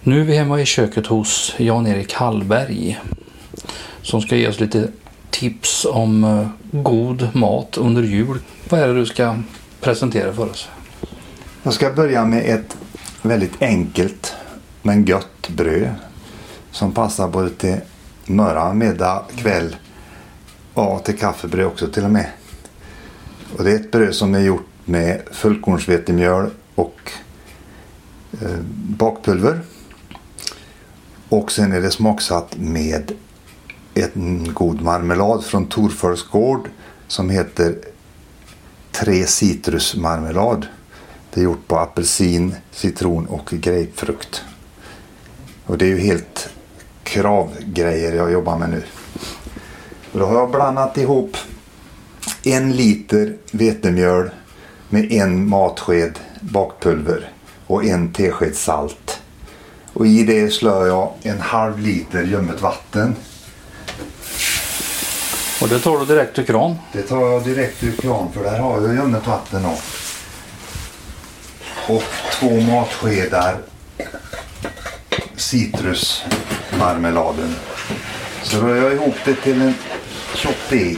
Nu är vi hemma i köket hos Jan-Erik Hallberg som ska ge oss lite tips om god mat under jul. Vad är det du ska presentera för oss? Jag ska börja med ett väldigt enkelt men gött bröd som passar både till morgon, middag, kväll och till kaffebröd också till och med. Och det är ett bröd som är gjort med fullkornsvetemjöl och bakpulver. Och sen är det smaksatt med en god marmelad från Torfors gård som heter 3 citrusmarmelad. Det är gjort på apelsin, citron och grapefrukt. Och det är ju helt kravgrejer jag jobbar med nu. Och då har jag blandat ihop 1 liter vetemjöl med 1 matsked bakpulver och 1 tesked salt. Och i det slår jag 1/2 liter ljummet vatten. Och det tar du direkt ur kran? Det tar jag direkt ur kran för där har jag ljummet vatten också. Och 2 matskedar citrusmarmeladen. Så rör jag ihop det till en tjock deg.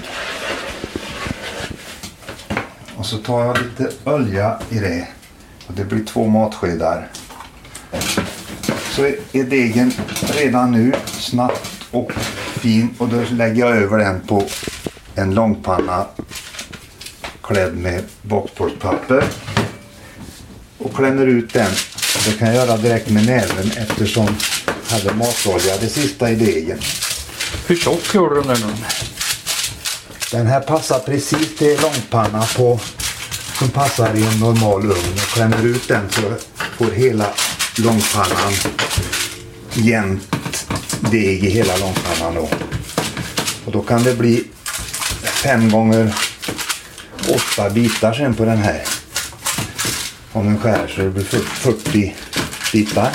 Och så tar jag lite olja i det. Och det blir 2 matskedar. Så är degen redan nu snabbt och fin. Och då lägger jag över den på en långpanna klädd med bakplåtspapper. Och klämmer ut den. Det kan jag göra direkt med näven eftersom jag hade matolja det sista i degen. Hur tjock gör du den där nu? Den här passar precis till långpanna på, som passar i en normal ugn. Och klämmer ut den så får hela långpannan jämnt deg i hela långpannan då. Och då kan det bli 5 gånger 8 bitar sen på den här. Om den skär så det blir 40 bitar.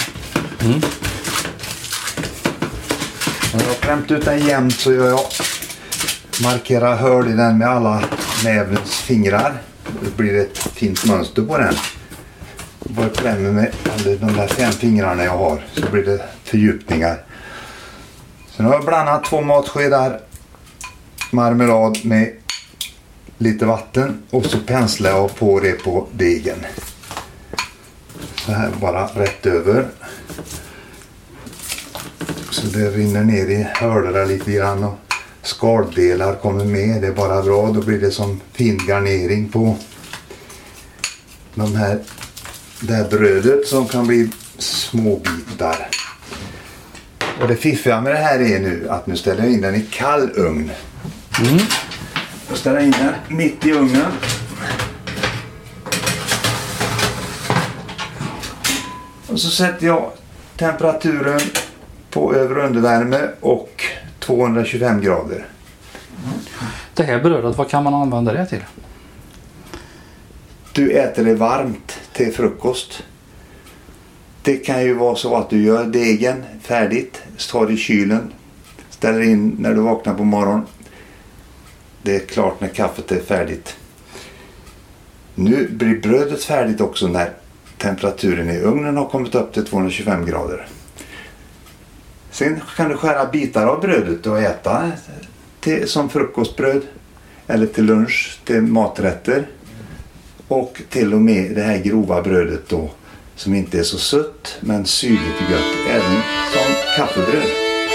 När jag har klämt ut den jämnt så gör jag markera hål i den med alla nävens fingrar. Det blir ett fint mönster på den. Bara klämmer med de där 5 fingrarna jag har så blir det fördjupningar. Sen har jag blandat 2 matskedar marmelad med lite vatten och så penslar jag på det på degen. Så här bara rätt över. Så det rinner ner i hörderna lite grann och skaldelar kommer med. Det är bara bra. Då blir det som fin garnering på det här brödet som kan bli små bitar. Och det fiffiga med det här är nu att nu ställer jag in den i kall ugn. Jag ställer in den mitt i ugnen. Och så sätter jag temperaturen på över- och undervärme och 225 grader. Det här brödet, vad kan man använda det till? Du äter det varmt till frukost. Det kan ju vara så att du gör degen färdigt, tar det i kylen, ställer in när du vaknar på morgonen. Det är klart när kaffet är färdigt. Nu blir brödet färdigt också när temperaturen i ugnen har kommit upp till 225 grader. Sen kan du skära bitar av brödet och äta som frukostbröd eller till lunch, till maträtter. Och till och med det här grova brödet då som inte är så sött men syrligt och gött, även som kaffebröd.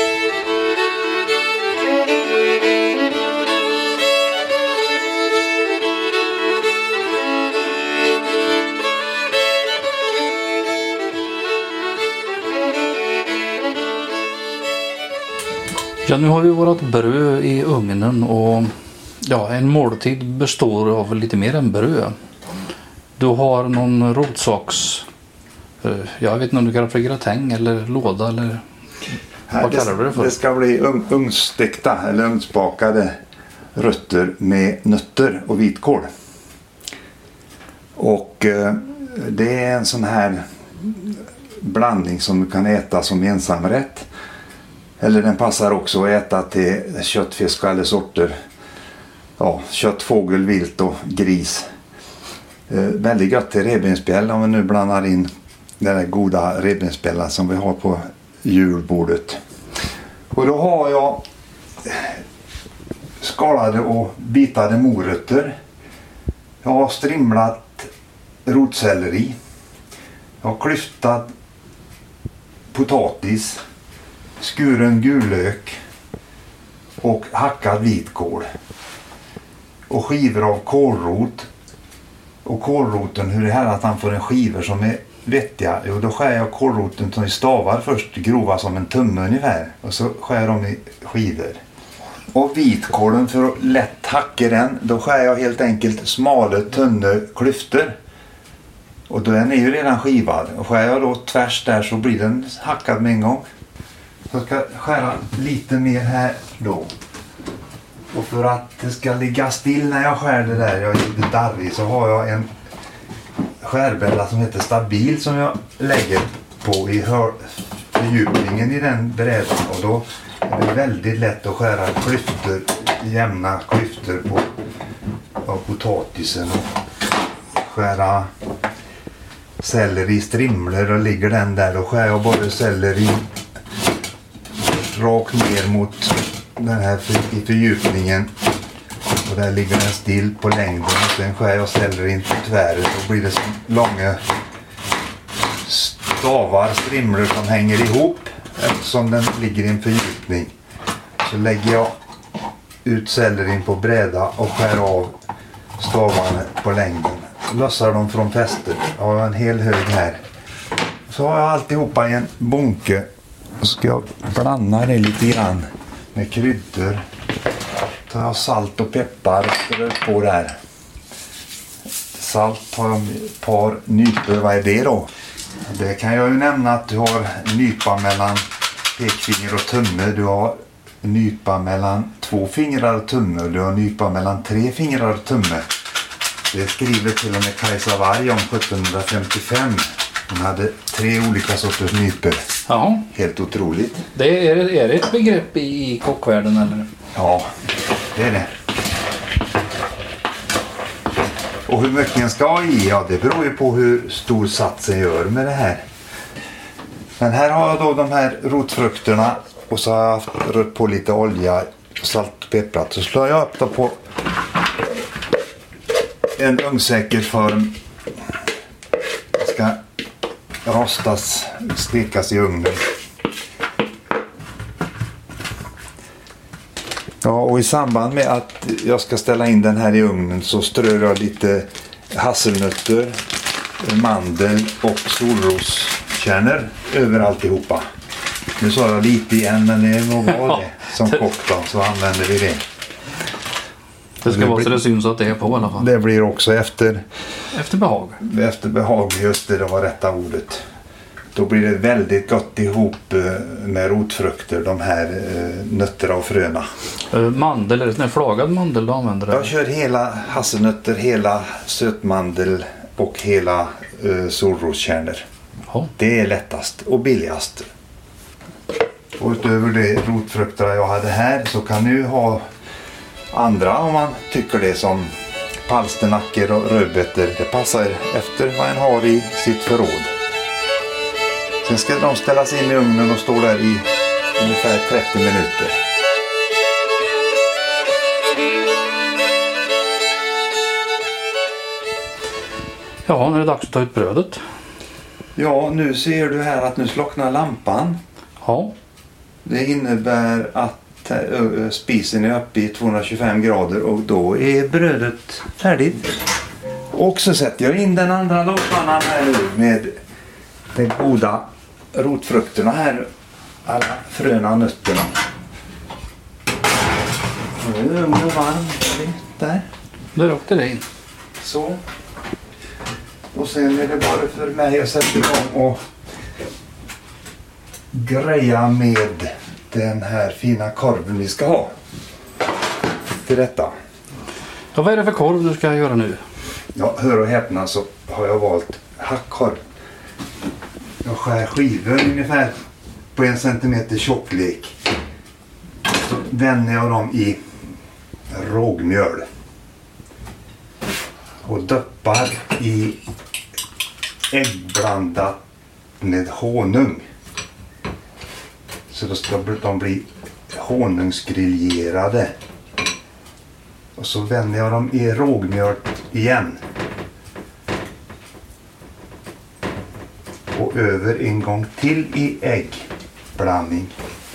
Ja, nu har vi vårat bröd i ugnen och ja, en måltid består av lite mer än bröd. Du har någon rotsaks, jag vet inte om du kallar det för gratäng eller låda eller vad kallar du det för? Det ska bli ugnstekta eller ugnsbakade rötter med nötter och vitkål. Och det är en sån här blandning som du kan äta som ensamrätt. Eller den passar också att äta till köttfisk och alla sorter. Ja, kött, fågel, vilt och gris. Väldigt gott till revbensspjäll om vi nu blandar in Den där goda revbensspällan som vi har på julbordet. Och då har jag skalade och bitade morötter. Jag har strimlat rotselleri. Jag har klyftat potatis, skuren gulök och hackad vitkål. Och skivor av kålrot. Och kålroten, hur det här att han får en skivor som är vettiga. Jo, då skär jag kålroten som i stavar först, grova som en tumme ungefär. Och så skär jag dem i skivor. Och vitkålen, för att lätt hacka den, då skär jag helt enkelt smala, tunna klyftor. Och den är ju redan skivad. Och skär jag då tvärs där så blir den hackad med en gång. Så jag ska skära lite mer här då. Och för att det ska ligga still när jag skär det där, jag är lite darrig, så har jag en skärbälla som heter Stabil som jag lägger på i fördjupningen i den brädan. Och då är det väldigt lätt att skära klyftor, jämna klyftor på potatisen. Och skära selleri strimlor och ligger den där. Och skär jag bara selleri rakt ner mot den här i fördjupningen. Och där ligger den still på längden. Och sen skär jag sellerin på tväret. Och blir det så långa stavar, strimlor som hänger ihop. Eftersom den ligger i en fördjupning. Så lägger jag ut sellerin på bräda och skär av stavarna på längden. Lössar dem från fästet. Jag har en hel hög här. Så har jag alltihopa i en bunke. Och ska jag blanda det lite grann med kryddor. Tar jag salt och peppar på där. Salt har jag ett par nypor. Vad är det då? Det kan jag ju nämna att du har nypa mellan pekfinger och tumme. Du har nypa mellan 2 fingrar och tumme. Du har nypa mellan 3 fingrar och tumme. Det skriver till och med Kajsa Warg om 1755. Hon hade 3 olika sorters nyper. Jaha. Helt otroligt. Det är det ett begrepp i kockvärlden eller? Ja, det är det. Och hur mycket den ska ha i, ja, det beror ju på hur stor satsen gör med det här. Men här har jag då de här rotfrukterna och så har jag rört på lite olja, salt och pepprat. Så slår jag upp det på en ugnssäker form. Det ska rostas, stekas i ugnen. Ja, och i samband med att jag ska ställa in den här i ugnen så strör jag lite hasselnötter, mandel och solroskärnor över alltihopa. Nu sa jag lite igen, men det är nog bra det som kock då, så använder vi det. Det ska vara så det syns att det är på i alla fall. Det blir också efter behag. Efter behag, just det var rätta ordet. Då blir det väldigt gott ihop med rotfrukter, de här nötterna och fröna. Mandel, är det en flagad mandel du använder? Jag kör hela hasselnötter, hela sötmandel och hela solroskärnor. Ja. Det är lättast och billigast. Och utöver det rotfrukter jag hade här så kan du ha andra om man tycker det, som palsternackor och rödbetor. Det passar efter vad en har i sitt förråd. Sen ska de ställas in i ugnen och stå där i ungefär 30 minuter. Ja, nu är det dags att ta ut brödet. Ja, nu ser du här att nu slocknar lampan. Ja. Det innebär att spisen är uppe i 225 grader och då är brödet färdigt. Och så sätter jag in den andra lockpannan här nu med de goda rotfrukterna här. Alla fröna och nötterna. Nu är ugnen varm. Där. Där åkte det in. Så. Och sen är det bara för mig att sätta igång och greja med den här fina korven vi ska ha till detta. Ja, vad är det för korv du ska göra nu? Ja, hör och häpna så har jag valt hackkorv. Jag skär skivor ungefär på 1 centimeter tjocklek. Så vänder jag dem i rågmjöl. Och doppar i äggblandat med honung. Så då ska de bli honungsgriljerade. Och så vänder jag dem i rågmjölk igen. Och över en gång till i äggblandning.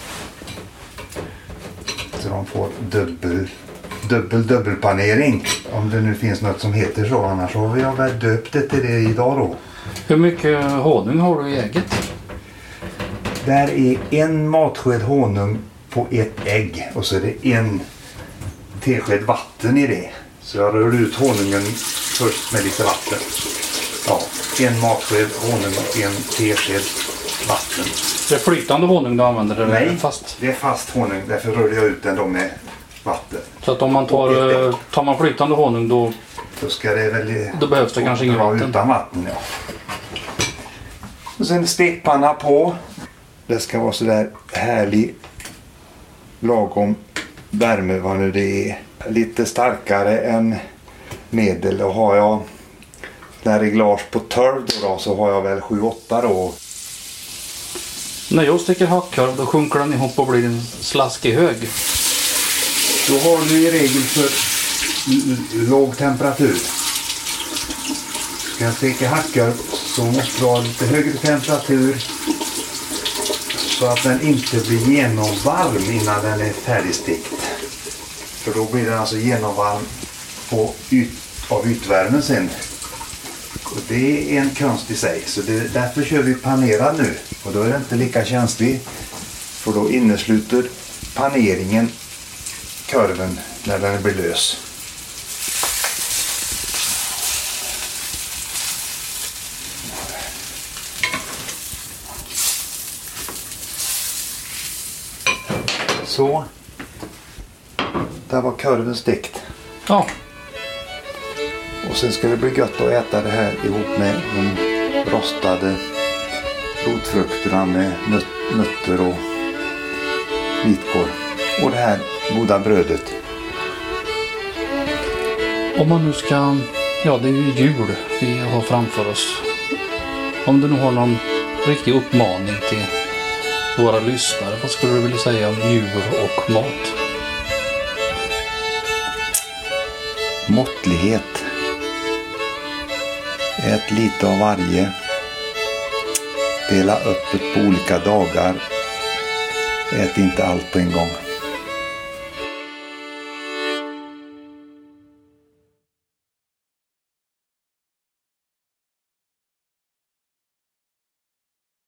Så de får dubbelpanering. Om det nu finns något som heter så. Annars har jag väl döpt det till det idag då. Hur mycket honung har du i ägget? Där är en matsked honung på ett ägg. Och så är det en tesked vatten i det. Så jag rör ut honungen först med lite vatten. Ja, en matsked honung och en tesked vatten. Det är flytande honung du använder? Eller Nej, fast? det är fast honung. Därför rör jag ut den då med vatten. Så att om man tar man flytande honung då ska det väl... Då behövs det kanske ingen vatten. Utan vatten, ja. Och sen stekpanna på. Det ska vara så där härlig lagom värme vad nu det är. Lite starkare än medel. Då har jag när reglage på 12 då så har jag väl 7-8 då. När jag sticker hackkorv då sjunker den ihop och blir en slaskig hög. Då har du i regel för låg temperatur. Ska jag steka hackkorv så måste du ha lite högre temperatur så att den inte blir genomvarm innan den är färdigstekt. För då blir den alltså genomvarm av ytvärmen sen. Och det är en konst i sig. Så därför kör vi panerad nu. Och då är det inte lika känslig. För då innesluter paneringen korven när den blir lös. Så. Där var korven stekt. Ja. Och sen ska det bli gött att äta det här ihop med de rostade rotfrukterna med nötter och vitkål. Och det här goda brödet. Om man nu ska... Ja, det är ju jul vi har framför oss. Om du nu har någon riktig uppmaning till våra lyssnare, vad skulle du vilja säga om jul och mat? Måttlighet. Ät lite av varje. Dela upp det på olika dagar. Ät inte allt på en gång.